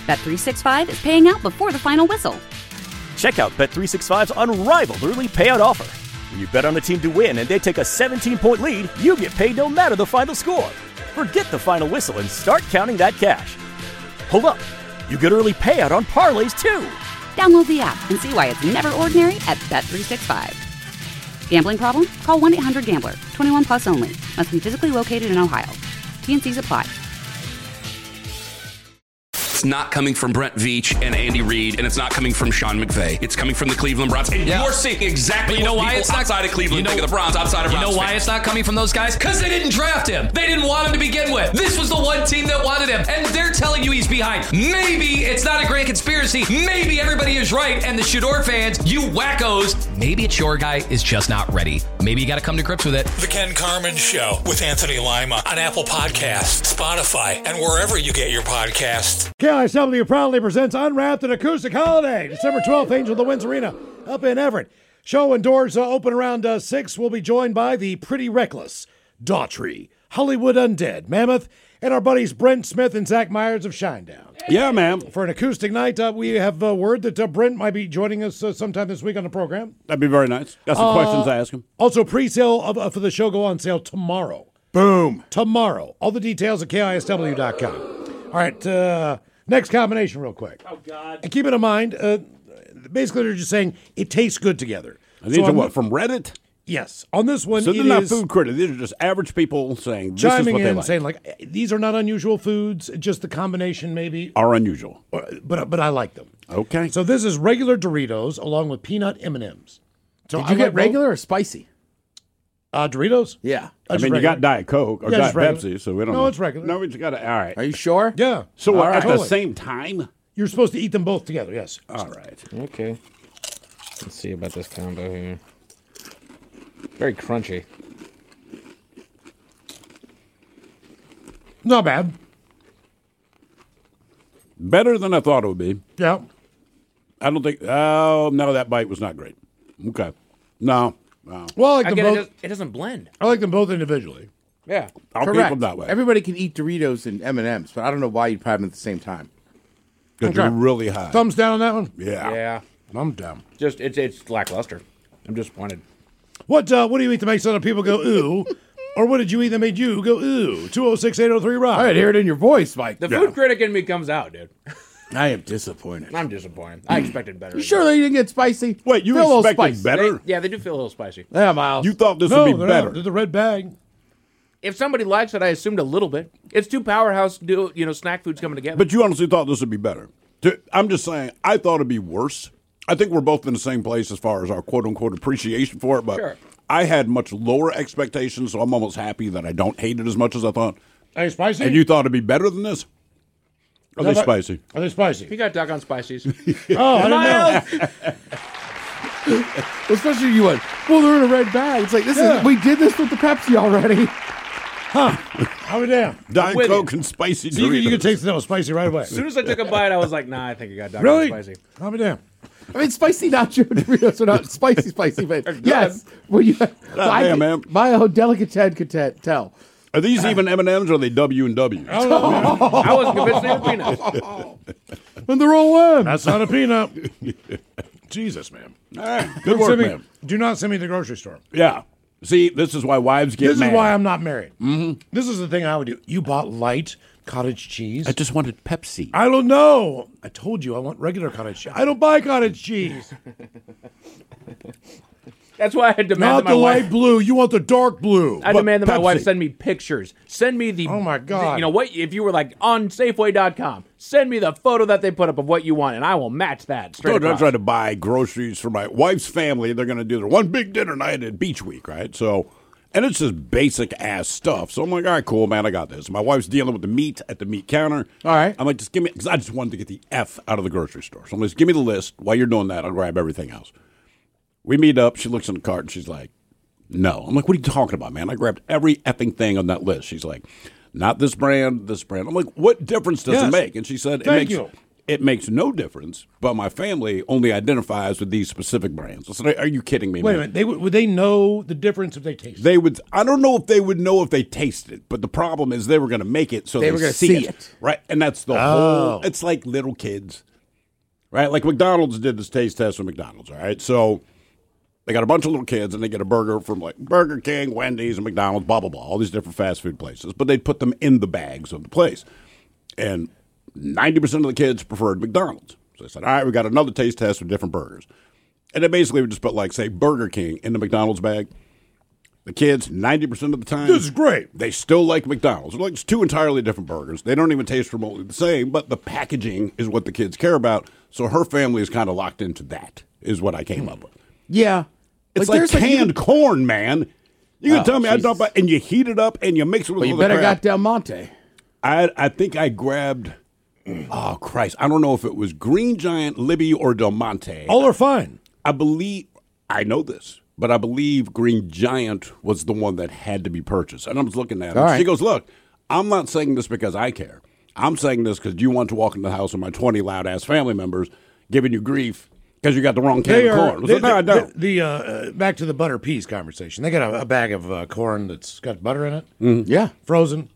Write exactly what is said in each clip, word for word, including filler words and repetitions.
Bet three sixty-five is paying out before the final whistle. Check out Bet three sixty-five's unrivaled early payout offer. When you bet on a team to win and they take a seventeen-point lead, you get paid no matter the final score. Forget the final whistle and start counting that cash. Hold up. You get early payout on parlays, too. Download the app and see why it's never ordinary at Bet three sixty-five. Gambling problem? Call one eight hundred gambler. twenty-one plus only. Must be physically located in Ohio. T and Cs apply. It's not coming from Brent Veach and Andy Reid, and it's not coming from Sean McVay. It's coming from the Cleveland Browns. And yeah. you're seeing exactly you know what why people it's not, outside of Cleveland you know, think of the Browns, outside of You Browns know why fans. it's not coming from those guys? Because they didn't draft him. They didn't want him to begin with. This was the one team that wanted him, and they're telling you he's behind. Maybe it's not a grand conspiracy. Maybe everybody is right, and the Shador fans, you wackos, maybe it's your guy is just not ready. Maybe you got to come to grips with it. The Ken Carman Show with Anthony Lima on Apple Podcasts, Spotify, and wherever you get your podcasts. K I S W proudly presents Unwrapped, an acoustic holiday, December twelfth, Angel the Winds Arena up in Everett. Show and doors uh, open around uh, six. We'll be joined by the Pretty Reckless, Daughtry, Hollywood Undead, Mammoth, and our buddies Brent Smith and Zach Myers of Shinedown. Yeah, ma'am. For an acoustic night, uh, we have uh, word that uh, Brent might be joining us uh, sometime this week on the program. That'd be very nice. Got some uh, questions to ask him. Also, pre-sale of, uh, for the show go on sale tomorrow. Boom. Tomorrow. All the details at K I S W dot com. All right, uh, next combination real quick. Oh, God. And keep it in mind, uh, basically they're just saying it tastes good together. Are these so are on what, the, from Reddit? Yes. On this one, So it they're not is food critics. These are just average people saying this chiming is what in they and like. saying, like, these are not unusual foods, just the combination maybe. Are unusual. Or, but but I like them. Okay. So this is regular Doritos along with peanut M and M's. So Did you I get like regular or spicy? Uh, Doritos? Yeah. I mean, you got Diet Coke or Yeah, Diet just regular. Pepsi, so we don't No, know. it's regular. No, we just got to, all right. Are you sure? Yeah. So All at right. the Totally. same time? You're supposed to eat them both together, yes. All right. Okay. Let's see about this combo here. Very crunchy. Not bad. Better than I thought it would be. Yeah. I don't think, oh, no, that bite was not great. Okay. No. No. Well, I like them Again, it, both. does, it doesn't blend. I like them both individually. Yeah. I'll keep Correct. them that way. Everybody can eat Doritos and M and M's, but I don't know why you'd have them at the same time. Because Okay. they're really high. Thumbs down on that one? Yeah. Yeah. I'm down. Just it's it's lackluster. I'm disappointed. What uh, what do you eat to make other people go, ooh? Or what did you eat that made you go, ooh? two oh six, eight oh three, Rob. All right, hear it in your voice, Mike. The Yeah. food critic in me comes out, dude. I am disappointed. I'm disappointed. I expected better. You sure they didn't get spicy? Wait, you Feel a little expected spicy. better? They- yeah, they do feel a little spicy. Yeah, Miles. You thought this No, would be they're better. not. They're the red bag. If somebody likes it, I assumed a little bit. It's two powerhouse, do you know, snack foods coming together. But you honestly thought this would be better. To- I'm just saying, I thought it'd be worse. I think we're both in the same place as far as our quote-unquote appreciation for it, but Sure. I had much lower expectations, so I'm almost happy that I don't hate it as much as I thought. Are they spicy? And you thought it'd be better than this? Are they How about- spicy? Are they spicy? he got duck on spices. Oh, I didn't know. Especially you went, well, they're in a red bag. It's like, this Yeah. is, we did this with the Pepsi already. I'll be damn. Diet with Coke and spicy So you, could- you could Doritos. taste that was spicy right away. As soon as I took a bite, I was like, nah, I think you got duck Really? on spicy. I'll be damn. I mean, spicy nacho Doritos are not spicy, spicy, but yes. Well, you, I damn, could- man. My own delicate could t- tell. Are these even M and M's or are they W and W? I don't know, man. I wasn't convinced they were peanuts. And they're all in. That's not a peanut. Jesus, man. All right. Good Don't work, send me- man. Do not send me to the grocery store. Yeah. See, this is why wives get This mad. is why I'm not married. Mm-hmm. This is the thing I would do. You bought light cottage cheese? I just wanted Pepsi. I don't know. I told you I want regular cottage cheese. I don't buy cottage cheese. That's why I had demanded Not my the wife. light blue. You want the dark blue. I But demanded my wife Pepsi. send me pictures. Send me the. Oh, my God. the- you know what? If you were like on Safeway dot com, send me the photo that they put up of what you want, and I will match that straight So I across. tried to buy groceries for my wife's family. They're going to do their one big dinner night at Beach Week, right? So, and it's just basic ass stuff. So I'm like, all right, cool, man, I got this. My wife's dealing with the meat at the meat counter. All right. I'm like, just give me, because I just wanted to get the F out of the grocery store. So I'm like, just give me the list. While you're doing that, I'll grab everything else. We meet up. She looks in the cart and she's like, no. I'm like, what are you talking about, man? I grabbed every effing thing on that list. She's like, not this brand, this brand. I'm like, what difference does Yes. it make? And she said, it Thank makes you. it makes no difference, but my family only identifies with these specific brands. I said, are you kidding me, Wait man? a minute. They would, would they know the difference if they tasted it? They would. I don't know if they would know if they tasted it, but the problem is they were going to make it so They they, were gonna see, see it, it. right? And that's the Oh. whole. It's like little kids, right? Like McDonald's did this taste test with McDonald's, all right? So they got a bunch of little kids, and they get a burger from like Burger King, Wendy's, and McDonald's, blah blah blah, all these different fast food places. But they'd put them in the bags of the place, and ninety percent of the kids preferred McDonald's. So they said, all right, we got another taste test with different burgers. And they basically would just put, like, say, Burger King in the McDonald's bag. The kids, ninety percent of the time, This is great. They still like McDonald's. Like, it's two entirely different burgers. They don't even taste remotely the same, but the packaging is what the kids care about. So her family is kind of locked into that, is what I came up with. Yeah. It's like, there's canned corn, man. You can Oh, tell me I Jesus. dump it, and you heat it up, and you mix it with Well, you other better crap. got Del Monte. I I think I grabbed. Oh Christ! I don't know if it was Green Giant, Libby, or Del Monte. All are fine. I believe I know this, but I believe Green Giant was the one that had to be purchased. And I was looking at it. All right. She goes, "Look, I'm not saying this because I care. I'm saying this because you want to walk into the house with my twenty loud ass family members giving you grief because you got the wrong can They of are corn." I was they, like, no, I the, don't. the, uh, uh, back to the butter peas conversation. They got a, a bag of uh, corn that's got butter in it, Yeah. frozen.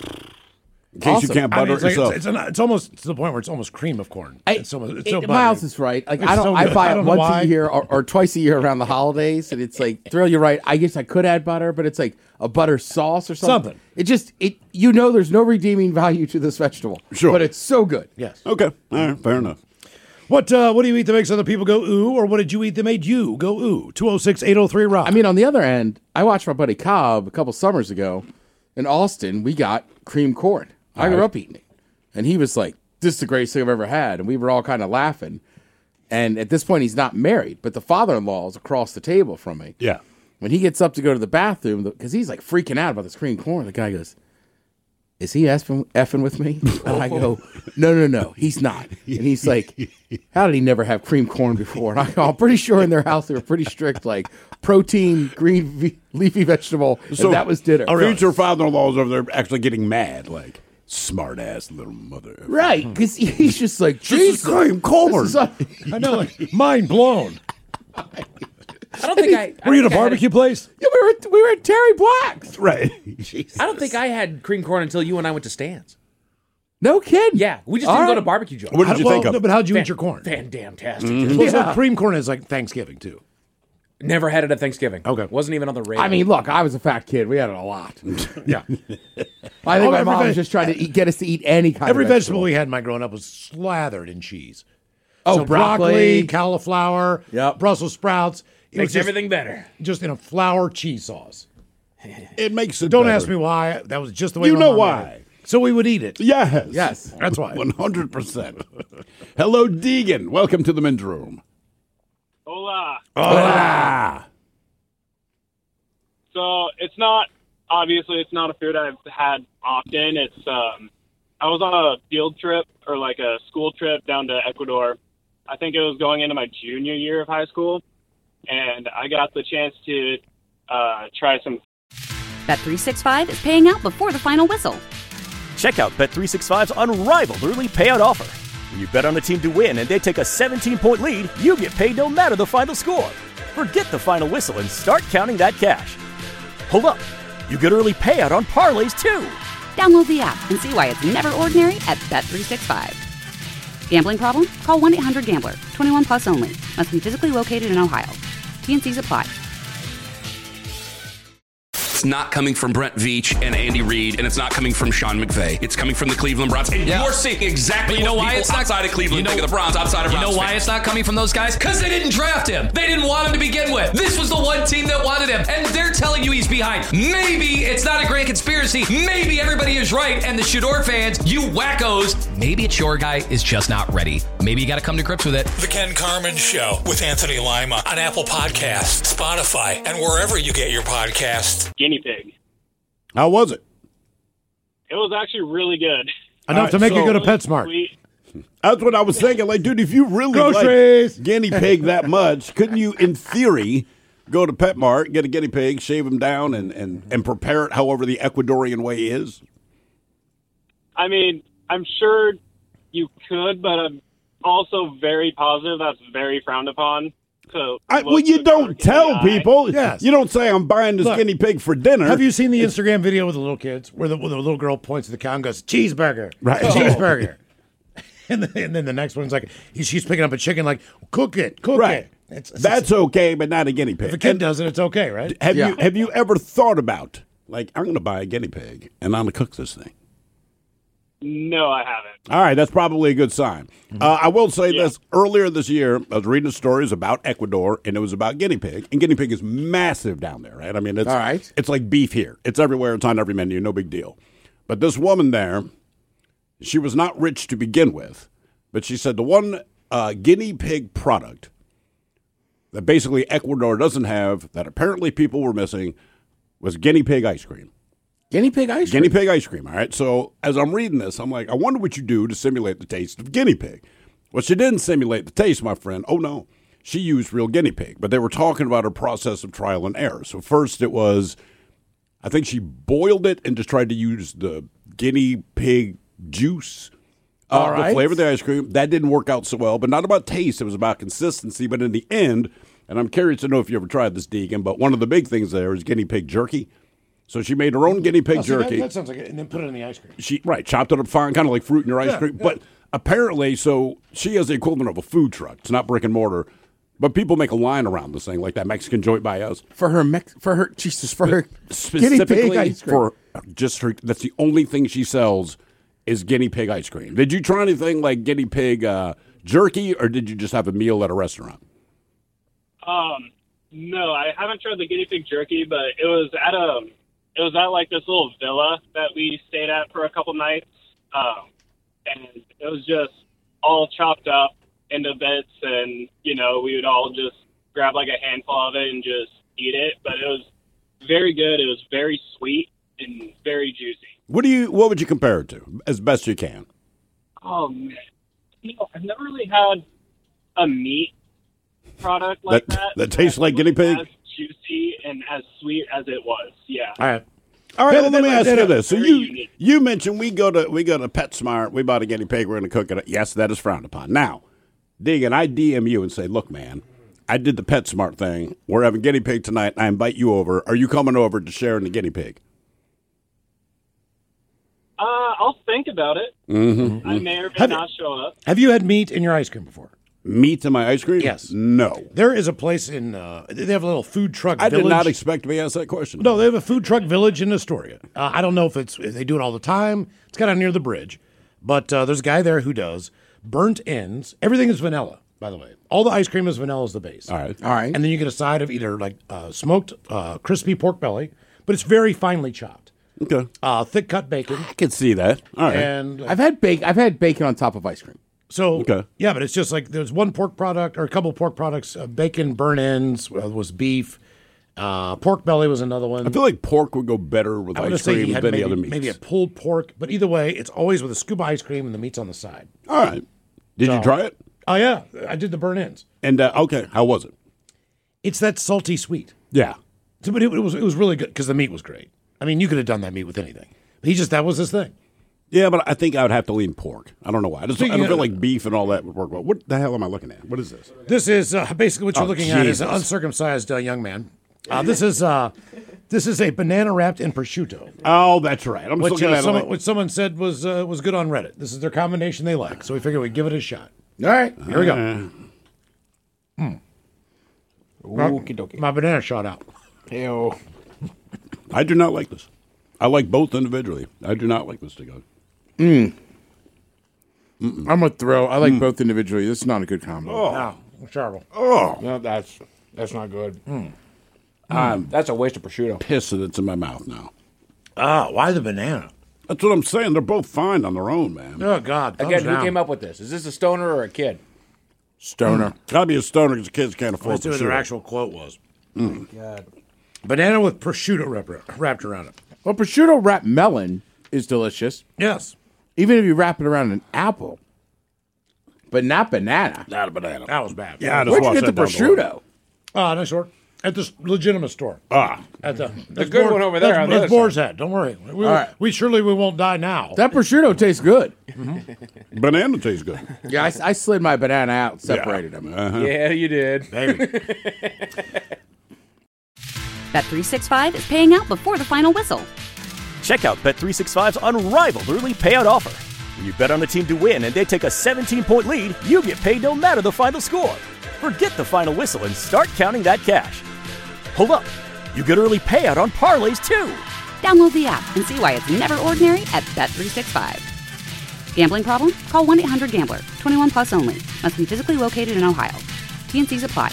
In case awesome. you can't I butter mean, it it's, like, yourself. it's, it's, an, it's almost to the point where it's almost cream of corn. I, it's almost, it's it- so buttery. Miles is right. Like It's I don't. so I good. buy I it don't know once why. a year or, or twice a year around the holidays, and it's like Thrill. You're right. I guess I could add butter, but it's like a butter sauce or something. Something. It just it. You know, there's no redeeming value to this vegetable. Sure. but it's so good. Yes. Okay, all right, fair enough. What uh, what do you eat that makes other people go ooh, or what did you eat that made you go ooh? two oh six, eight oh three, rock. I mean, on the other end, I watched my buddy Cobb a couple summers ago in Austin. We got cream corn. I grew up eating it, and he was like, "This is the greatest thing I've ever had," and we were all kind of laughing. And at this point, he's not married, but the father-in-law is across the table from me. Yeah. When he gets up to go to the bathroom, because he's like freaking out about this cream corn, the guy goes, "Is he effing, effing with me?" And I go, "No, no, no, he's not." And he's like, "How did he never have cream corn before?" And I go, "I'm pretty sure in their house they were pretty strict, like protein, green v- leafy vegetable." And that was dinner. Future father-in-laws over there actually getting mad, like smart ass little mother. Right, because he's just like, This is Jesus, cream corn. this is- I know, like, mind blown. I don't think I. I Were you at a think I had- barbecue place? Yeah, we were we were at Terry Black's. Right. I don't think I had cream corn until you and I went to Stan's. No kidding. Yeah, we just All didn't go right. to barbecue joint. What did you well, think of? no, but how'd you Fan- eat your corn? Fan damn tastic. Well, so Yeah. cream corn is like Thanksgiving, too. Never had it at Thanksgiving. Okay. Wasn't even on the radar. I mean, look, I was a fat kid. We had it a lot. Yeah. I think Oh, my every mom was veg- just trying to eat, get us to eat any kind Every of vegetable we had in my growing up was slathered in cheese. Oh, So broccoli, broccoli. cauliflower, Yep. Brussels sprouts. It makes was just, everything better. just in a flour cheese sauce. It makes it Don't better. ask me why. That was just the way You my know mom why. made it. So we would eat it. Yes. Yes. That's why. one hundred percent. Hello, Deegan. Welcome to the men's room. Hola. Ah. So it's not, obviously, it's not a food I've had often. It's, um, I was on a field trip or like a school trip down to Ecuador. I think it was going into my junior year of high school. And I got the chance to uh, try some. Bet three sixty-five is paying out before the final whistle. Check out Bet three sixty-five's unrivaled early payout offer. When you bet on a team to win and they take a seventeen-point lead, you get paid no matter the final score. Forget the final whistle and start counting that cash. Hold up. You get early payout on parlays, too. Download the app and see why it's never ordinary at Bet three sixty-five. Gambling problem? Call one eight hundred gambler. twenty-one plus only. Must be physically located in Ohio. T N Cs apply. It's not coming from Brent Veach and Andy Reid, and it's not coming from Sean McVay. It's coming from the Cleveland Browns. And Yeah. you're seeing exactly But you know what why people it's not- outside of Cleveland you know- think of the Browns, outside of You Browns know why fans. it's not coming from those guys? Because they didn't draft him. They didn't want him to begin with. This was the one team that wanted him, and they're telling you he's behind. Maybe it's not a grand conspiracy. Maybe everybody is right, and the Shador fans, you wackos, maybe it's your guy is just not ready. Maybe you got to come to grips with it. The Ken Carmen Show with Anthony Lima on Apple Podcasts, Spotify, and wherever you get your podcasts. Guinea pig. How was it? It was actually really good. Enough right, to make you so- go to PetSmart. Sweet. That's what I was thinking. Like, dude, if you really Groceries. like guinea pig that much, couldn't you, in theory, go to PetMart, get a guinea pig, shave him down, and, and, and prepare it however the Ecuadorian way is? I mean, I'm sure you could, but I'm also very positive. That's very frowned upon. So, I, well, you don't tell people. Yes. You don't say, I'm buying this Look, guinea pig for dinner. Have you seen the Instagram video with the little kids where the, where the little girl points to the cow and goes, cheeseburger, Right. cheeseburger. and, then, and then the next one's like, she's picking up a chicken like, cook it, cook Right. it. It's, it's, That's okay, but not a guinea pig. if a kid And does it, it's okay, right? have Yeah. you have you ever thought about, like, I'm going to buy a guinea pig and I'm going to cook this thing? No, I haven't. All right, that's probably a good sign. Mm-hmm. Uh, I will say Yeah. this. Earlier this year, I was reading stories about Ecuador, and it was about guinea pig. And guinea pig is massive down there, right? I mean, it's, All right. it's like beef here. It's everywhere. It's on every menu. No big deal. But this woman there, she was not rich to begin with, but she said the one uh, guinea pig product that basically Ecuador doesn't have that apparently people were missing was guinea pig ice cream. Guinea pig ice cream. Guinea pig ice cream, all right? So as I'm reading this, I'm like, I wonder what you do to simulate the taste of guinea pig. Well, she didn't simulate the taste, my friend. Oh, no. She used real guinea pig. But they were talking about her process of trial and error. So first it was, I think she boiled it and just tried to use the guinea pig juice uh, All to right. flavor the ice cream. That didn't work out so well, but not about taste. It was about consistency. But in the end, and I'm curious to know if you ever tried this, Deegan, but one of the big things there is guinea pig jerky. So she made her own guinea pig Oh, see, that- jerky. That, sounds like it. And then put it in the ice cream. She right chopped it up fine, kind of like fruit in your ice Yeah, cream. yeah. But apparently, so she has the equivalent of a food truck. It's not brick and mortar, but people make a line around this thing, like that Mexican joint by us, for her Mex- for her Jesus for her guinea pig specifically ice cream. for just her. That's the only thing she sells is guinea pig ice cream. Did you try anything like guinea pig uh, jerky, or did you just have a meal at a restaurant? Um, no, I haven't tried the guinea pig jerky, but it was at a, it was at like this little villa that we stayed at for a couple nights, um, and it was just all chopped up into bits, and you know we would all just grab like a handful of it and just eat it. But it was very good. It was very sweet and very juicy. What do you? What would you compare it to, as best you can? Oh man, you know, I've never really had a meat product like That- that. that tastes like was guinea pig? As juicy and as sweet as it was. Yeah. All right. All right, Then- well, let then- me ask then- you this. So very you unique. you mentioned we go to we go to PetSmart, we bought a guinea pig, we're going to cook it. Yes, that is frowned upon. Now, Deegan, I D M you and say, look, man, I did the PetSmart thing. We're having guinea pig tonight. I invite you over. Are you coming over to share in the guinea pig? Uh, I'll think about it. Mm-hmm. I may or may Have- not show up. Have you had meat in your ice cream before? Meat in my ice cream? Yes. No. There is a place in, uh, they have a little food truck I village. did not expect to be asked that question. No, they have a food truck village in Astoria. Uh, I don't know if it's if they do it all the time. It's kind of near the bridge, but uh, there's a guy there who does burnt ends. Everything is vanilla, by the way. All the ice cream is vanilla as the base. All right. All right. And then you get a side of either like uh, smoked uh, crispy pork belly, but it's very finely chopped. Okay. Uh, thick cut bacon. I can see that. All right. And uh, I've had bacon. I've had bacon on top of ice cream. so, Okay. yeah, but it's just like there's one pork product or a couple pork products. Uh, bacon, burnt ends uh, was beef. Uh, pork belly was another one. I feel like pork would go better with I'm gonna ice say cream he had than maybe, the other meats. maybe a pulled pork, but either way, it's always with a scoop of ice cream and the meat's on the side. All right. Did you So- try it? Oh yeah, I did the burn ends. And uh, okay, how was it? It's that salty sweet. Yeah. So, but it, it was it was really good because the meat was great. I mean, you could have done that meat with anything. But he just that was his thing. Yeah, but I think I would have to lean pork. I don't know why. I, just, I Speaking don't feel of- like beef and all that would work well. What the hell am I looking at? What is this? This is uh, basically what you're Oh, looking at is an Jesus. uncircumcised uh, young man. Uh, this is uh, this is a banana wrapped in prosciutto, Oh, that's right. I'm just which, looking uh, at it. someone, Like, which someone said was uh, was good on Reddit. This is their combination they like, so we figured we'd give it a shot. All right. Here we go. uh, Okie dokie. My banana shot out. Ew. I do not like this. I like both individually. I do not like this together. I'm gonna throw. I like both individually. This is not a good combo. Oh, terrible. Oh, No, that's that's not good. I'm That's a waste of prosciutto. pissed that it's in my mouth now. Ah, why the banana? That's what I'm saying. They're both fine on their own, man. Oh God! thumbs Again, who down. came up with this? Is this a stoner or a kid? Stoner. Gotta be a stoner because kids can't afford Let's see what their prosciutto. actual quote was. God. Banana with prosciutto wrap- wrapped around it. Well, prosciutto wrapped melon is delicious, Yes, even if you wrap it around an apple, but not banana. Not a banana. that was bad. Yeah, I just Where'd you watched get the that down the road. prosciutto? Oh, nice short. At the legitimate store. Ah. At the, the good one over there That's, on the that's other Boar's side. Head. Don't worry. We, All right. we surely we won't die now. That prosciutto tastes good. Mm-hmm. Banana tastes good. Yeah, I, I slid my banana out, separated yeah. them. Uh-huh. Yeah, you did. Baby. Bet three sixty-five is paying out before the final whistle. Check out Bet three sixty-five's unrivaled early payout offer. When you bet on a team to win and they take a seventeen-point lead, you get paid no matter the final score. Forget the final whistle and start counting that cash. Hold up. You get early payout on parlays, too. Download the app and see why it's never ordinary at Bet three sixty-five. Gambling problem? Call one eight hundred gambler. twenty-one plus only. Must be physically located in Ohio. T N Cs apply.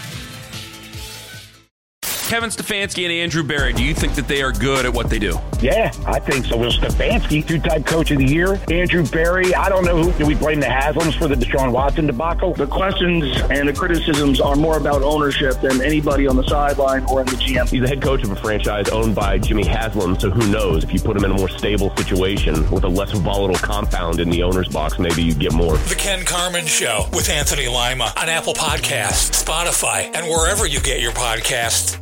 Kevin Stefanski and Andrew Berry, do you think that they are good at what they do? Yeah, I think so. Will Stefanski, two-time coach of the year. Andrew Berry, I don't know who. Do we blame the Haslams for the Deshaun Watson debacle? The questions and the criticisms are more about ownership than anybody on the sideline or in the G M. He's the head coach of a franchise owned by Jimmy Haslam, so who knows? If you put him in a more stable situation with a less volatile compound in the owner's box, maybe you get more. The Ken Carman Show with Anthony Lima on Apple Podcasts, Spotify, and wherever you get your podcasts.